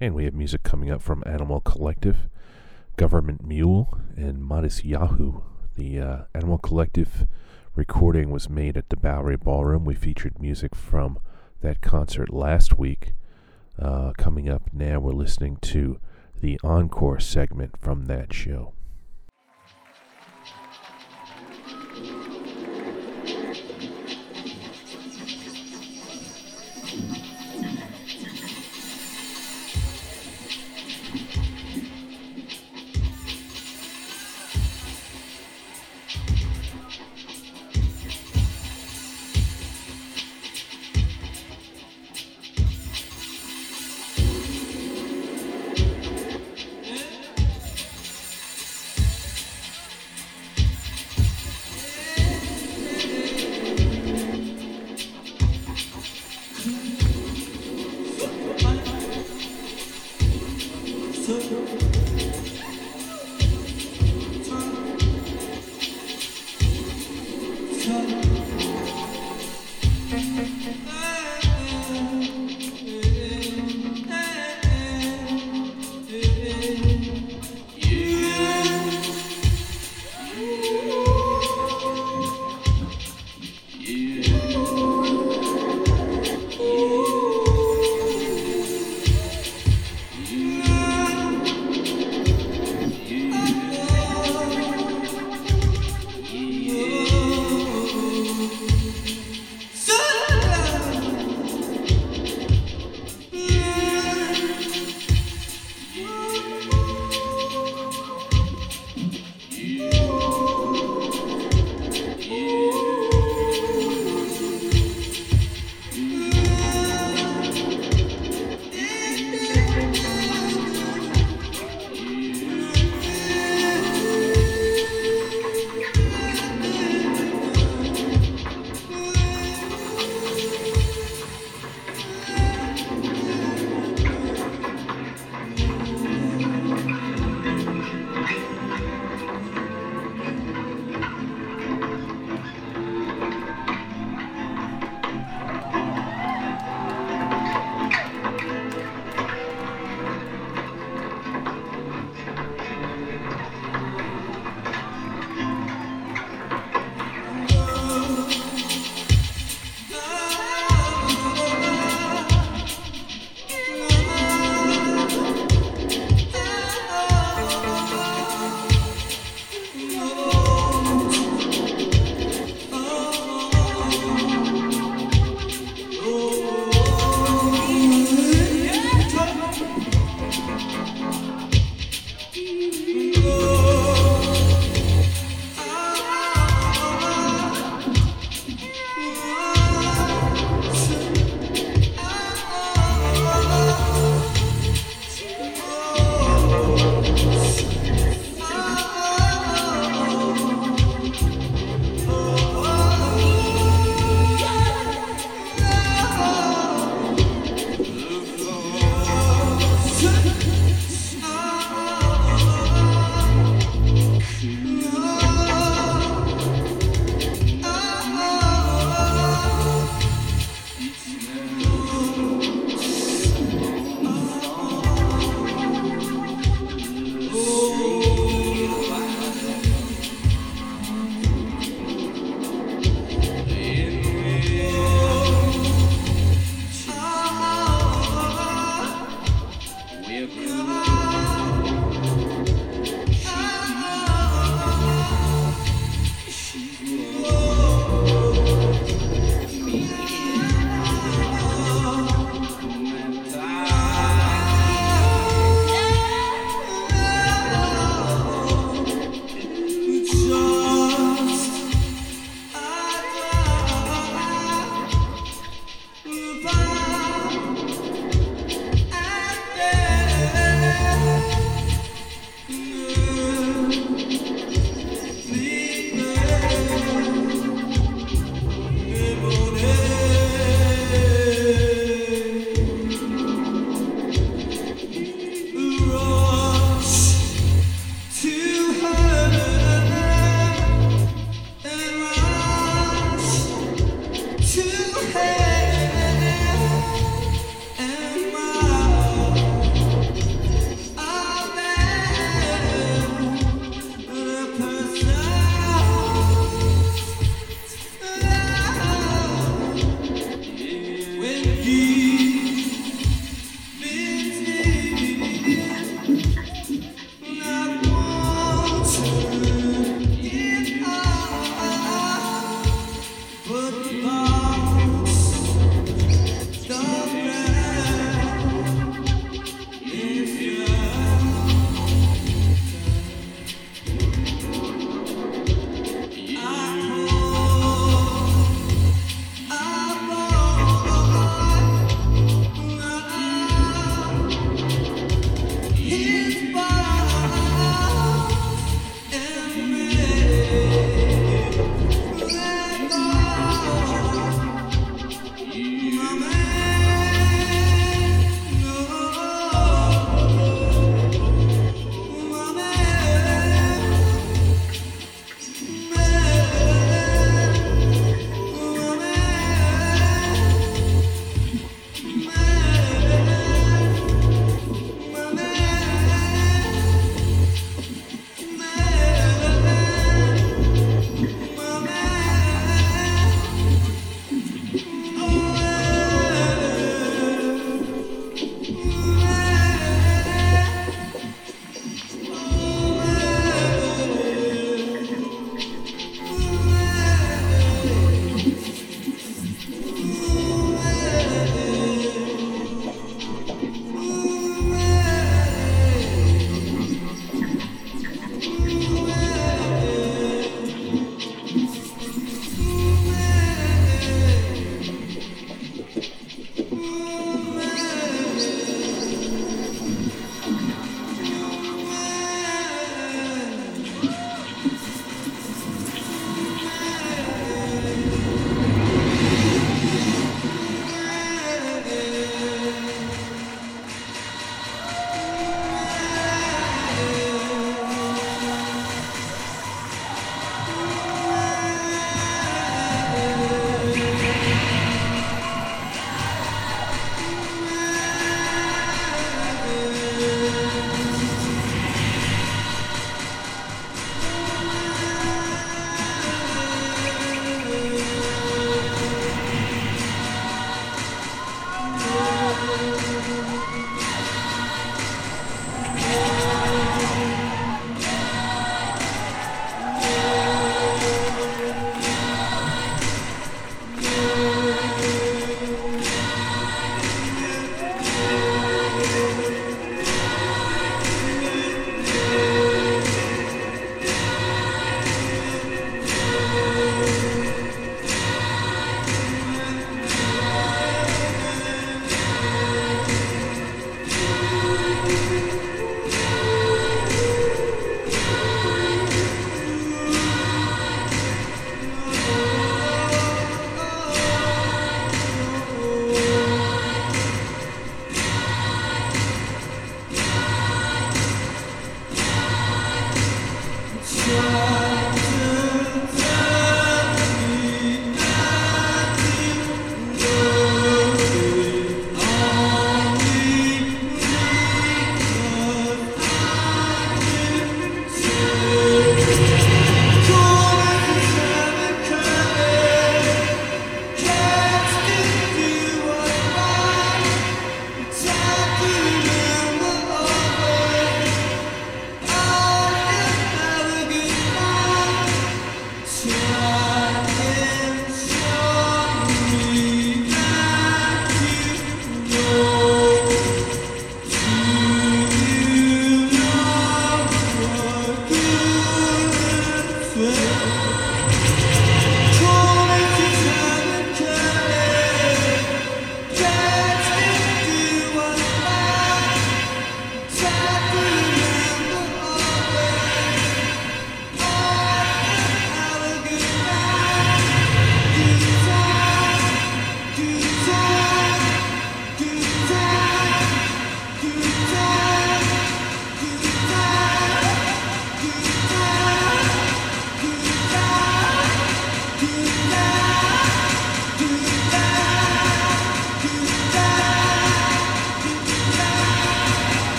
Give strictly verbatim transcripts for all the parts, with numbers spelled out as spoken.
And we have music coming up from Animal Collective, Government Mule, and Modest Yahoo. The uh, Animal Collective recording was made at the Bowery Ballroom. We featured music from that concert last week. Uh, coming up now, we're listening to the encore segment from that show.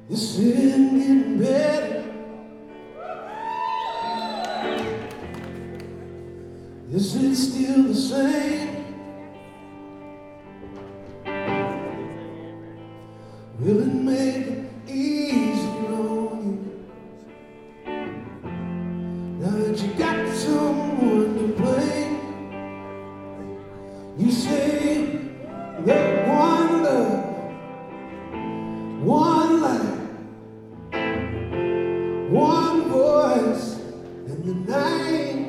This isn't getting better. Is it still the same? Will it make it easier on you? Now that you got someone to blame, you say that one love, one life, one voice in the night.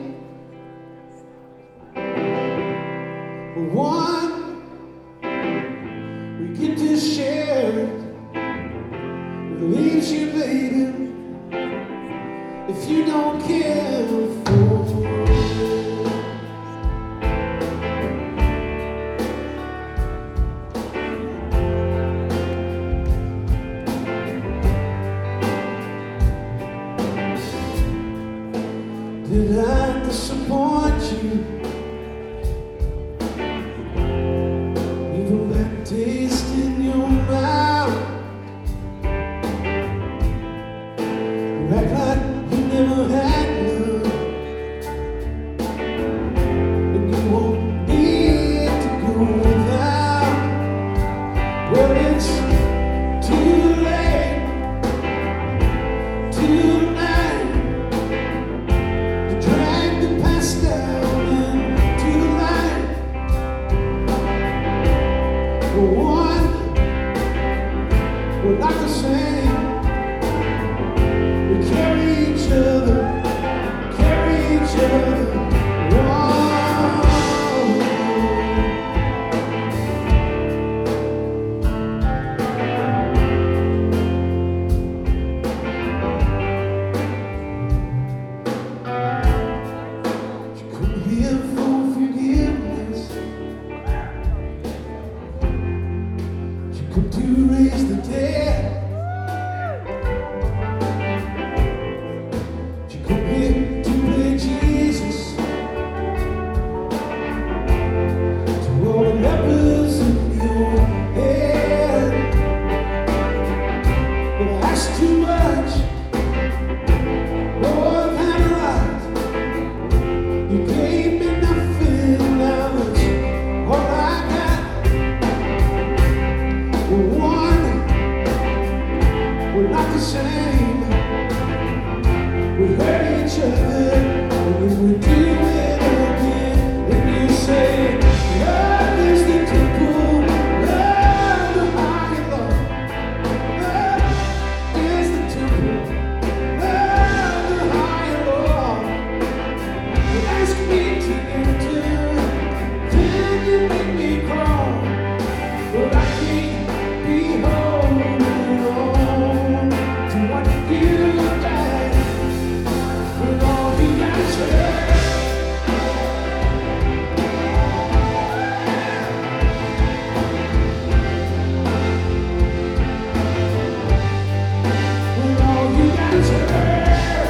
One, we get to share it. It leaves you, baby, if you don't care for it. Did I disappoint you? Taste in your mouth. You act like you never had love, and you won't need to go without. Well, it's too late tonight to drag the past down into the light. One, we're not the same. We carry each other, carry each other. You come here for forgiveness. To raise the dead, you come here to play Jesus to all the lepers in your head. But that's too much, more than right. You gave me nothing, now that's all I got. One, we're not the same. We hurt each other, and when we do it again, and you say, love is the temple, love the high and low. Love is the temple, love the high and low. You ask me to enter, then you make me crawl. But I can't be holding on to what you got when all you got is hurt. When all you got is hurt.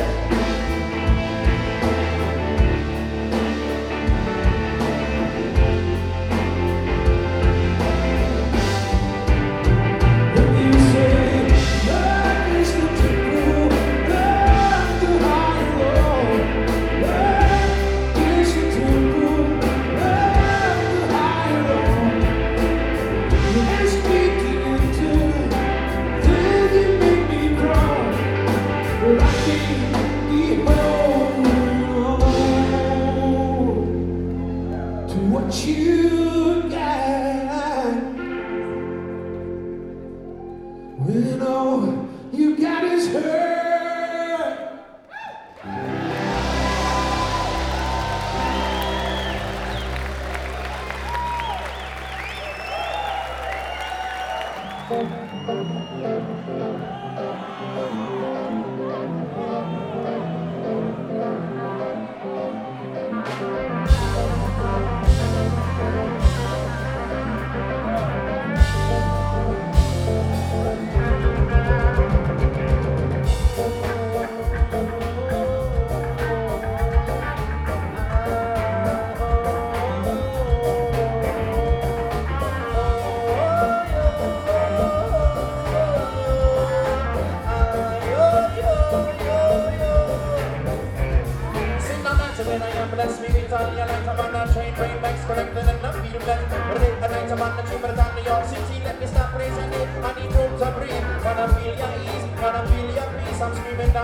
What you got when all you got is hurt.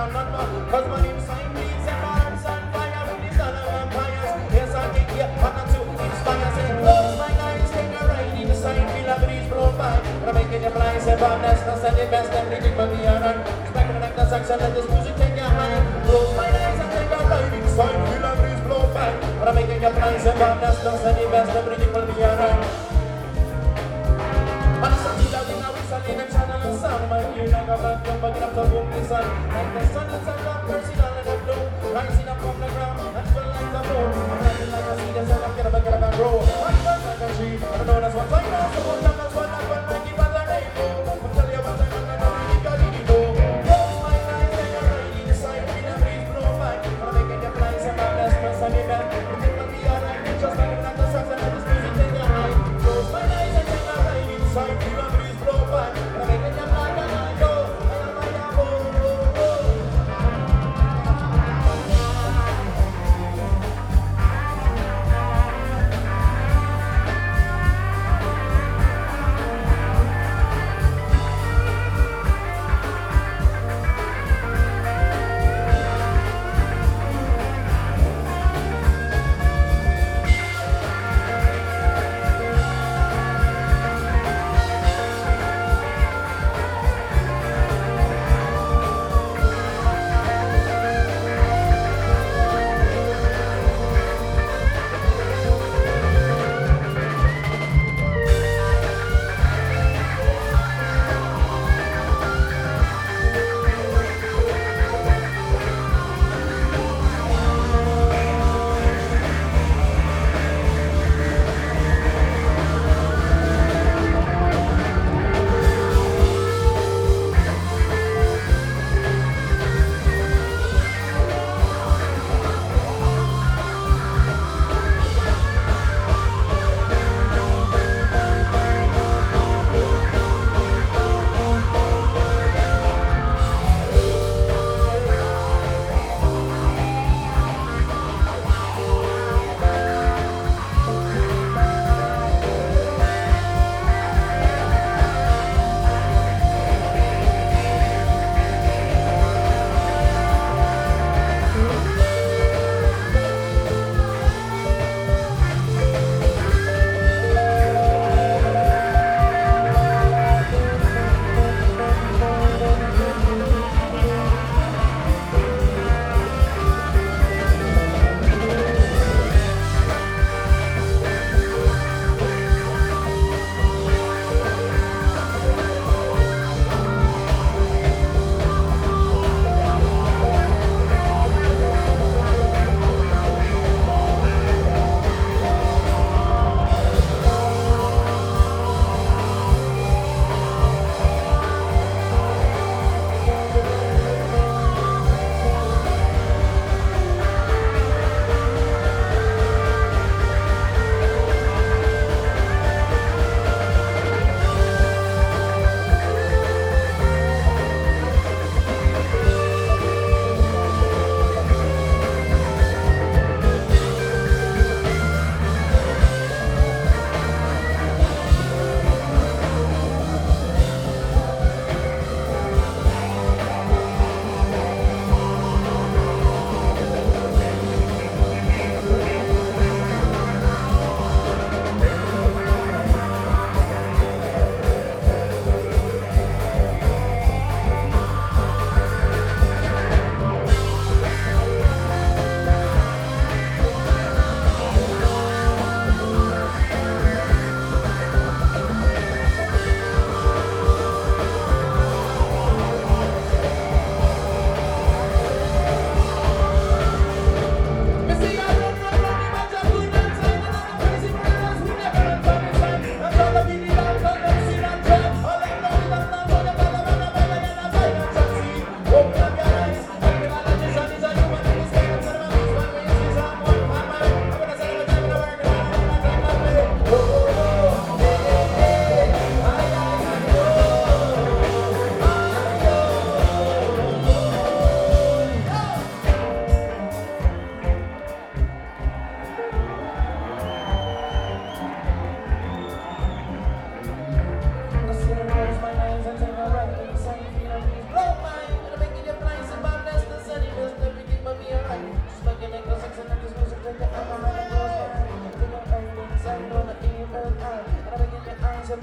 I'm not more. Cause my name sign beats and arms on fire with these other vampires. Yes, I think you want to inspire. Say, close my eyes, take a ride in the sign, feel a breeze blow by. And I'm making you fly, say, Bob, that's not the best, everything but the honor. Expecting like the sax and let this music take your high. Close my eyes and take a ride in the sign, feel a breeze blow by. And I'm making you fly, say, Bob, that's not the best, everything but the honor. And it's a deal of winner, we sell in the channel and sound. My ear like a black jump, but get up to boom this sun. Like the sun, it's a love, personal and a blue. Rising up from the ground, and feel like the moon. I'm riding like a seed, and so I'm get up and get up and grow. I'm burnt like a tree, I don't know that's what I know. So one time, that's what I'm going to keep as a rainbow. I'll tell you what I'm going to do, you got it, you know. Close my eyes, and you're riding the side, feel a breeze blow by. I'm making you fly, so my best friend, so me back. You think I'll be alright, just like like the sax, and let this music take your high. Close my eyes, and take a ride inside, feel a breeze blow by. I'm making you fly, and I go, and I'm like a boom, boom, boom.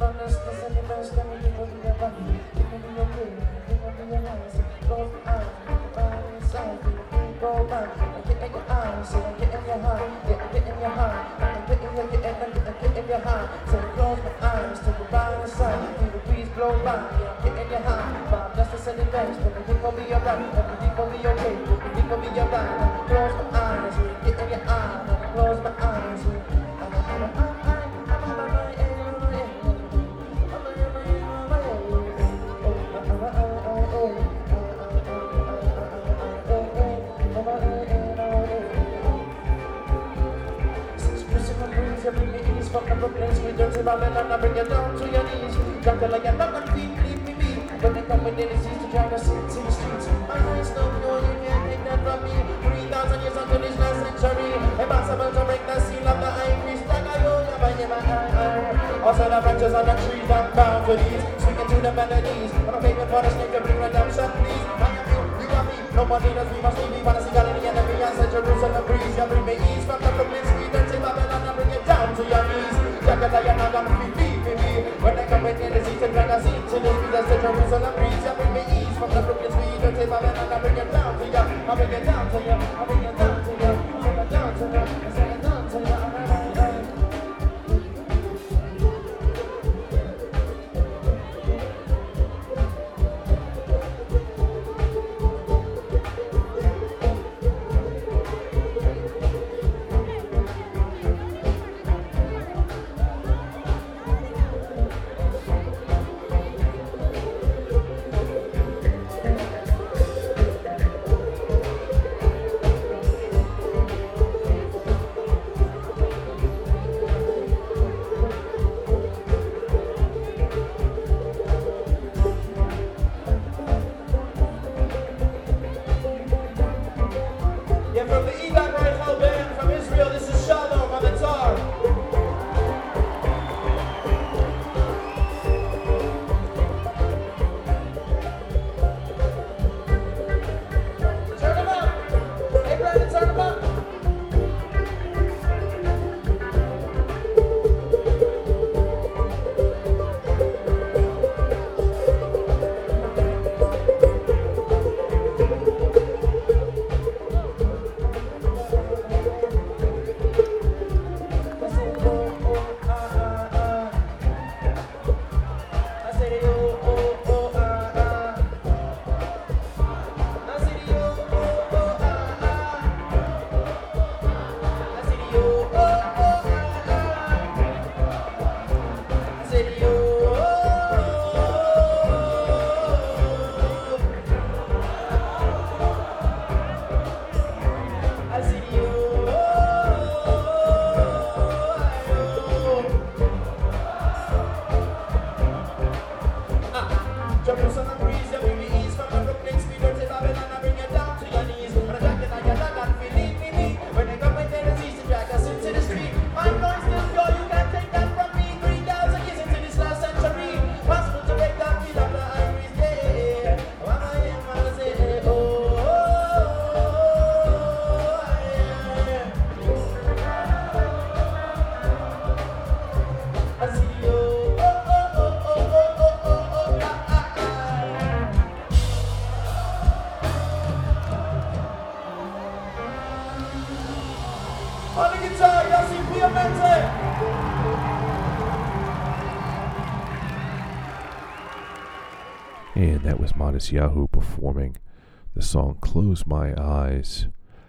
And that was Modest Yahoo performing the song Close My Eyes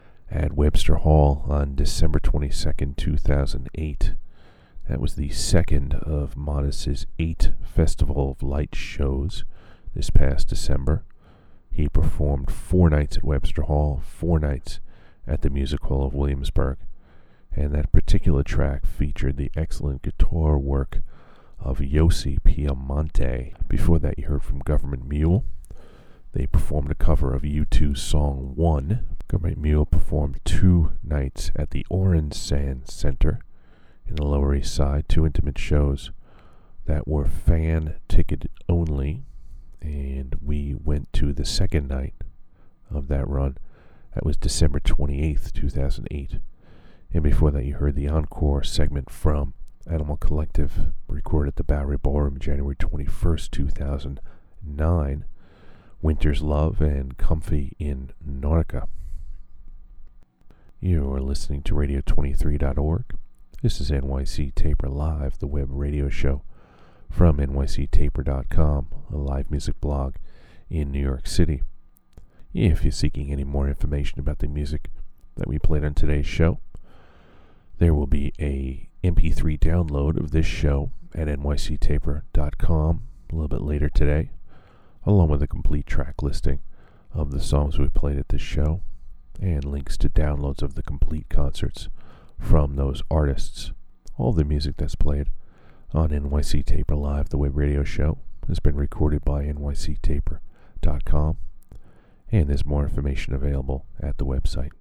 at Webster Hall on December twenty-second, two thousand eight. That was the second of Modest's eight Festival of Light shows this past December. He performed four nights at Webster Hall, four nights at the Music Hall of Williamsburg, and that particular track featured the excellent guitar work of Yossi Piemonte. Before that, you heard from Government Mule. They performed a cover of U two's song One. Government Mule performed two nights at the Orange Sand Center in the Lower East Side, two intimate shows that were fan ticket only, and we went to the second night of that run. That was December twenty-eighth, two thousand eight. And before that, you heard the encore segment from Animal Collective, recorded at the Bowery Ballroom January twenty-first, two thousand nine. Winter's Love and Comfy in Nautica. You are listening to radio twenty-three dot org. This is N Y C Taper Live, the web radio show from N Y C taper dot com, a live music blog in New York City. If you're seeking any more information about the music that we played on today's show, there will be a M P three download of this show at N Y C taper dot com a little bit later today, along with a complete track listing of the songs we played at this show and links to downloads of the complete concerts from those artists. All the music that's played on N Y C Taper Live, the web radio show, has been recorded by N Y C taper dot com, and there's more information available at the website.